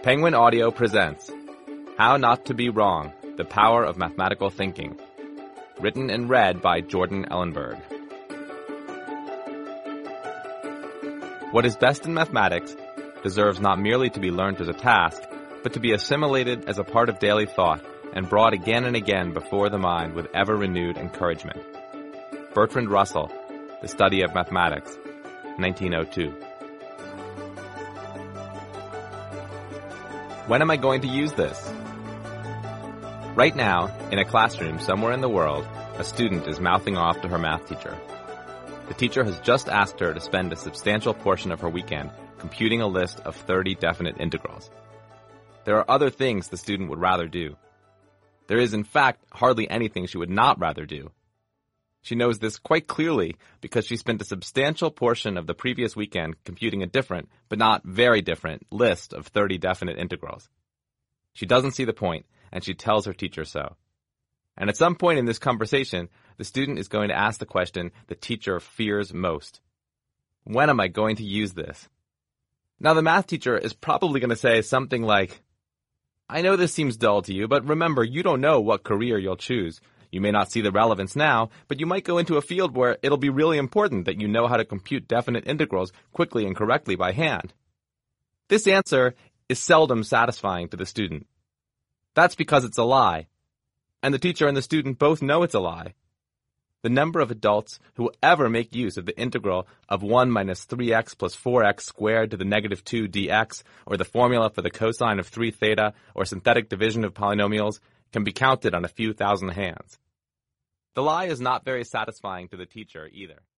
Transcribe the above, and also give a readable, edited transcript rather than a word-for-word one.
Penguin Audio presents How Not to Be Wrong, The Power of Mathematical Thinking. Written and read by Jordan Ellenberg. What is best in mathematics deserves not merely to be learned as a task, but to be assimilated as a part of daily thought and brought again and again before the mind with ever-renewed encouragement. Bertrand Russell, The Study of Mathematics, 1902. When am I going to use this? Right now, in a classroom somewhere in the world, a student is mouthing off to her math teacher. The teacher has just asked her to spend a substantial portion of her weekend computing a list of 30 definite integrals. There are other things the student would rather do. There is, in fact, hardly anything she would not rather do. She knows this quite clearly because she spent a substantial portion of the previous weekend computing a different, but not very different, list of 30 definite integrals. She doesn't see the point, and she tells her teacher so. And at some point in this conversation, the student is going to ask the question the teacher fears most. When am I going to use this? Now, the math teacher is probably going to say something like, I know this seems dull to you, but remember, you don't know what career you'll choose. You may not see the relevance now, but you might go into a field where it'll be really important that you know how to compute definite integrals quickly and correctly by hand. This answer is seldom satisfying to the student. That's because it's a lie. And the teacher and the student both know it's a lie. The number of adults who will ever make use of the integral of 1 minus 3x plus 4x squared to the negative 2 dx, or the formula for the cosine of 3 theta, or synthetic division of polynomials, can be counted on a few thousand hands. The lie is not very satisfying to the teacher either.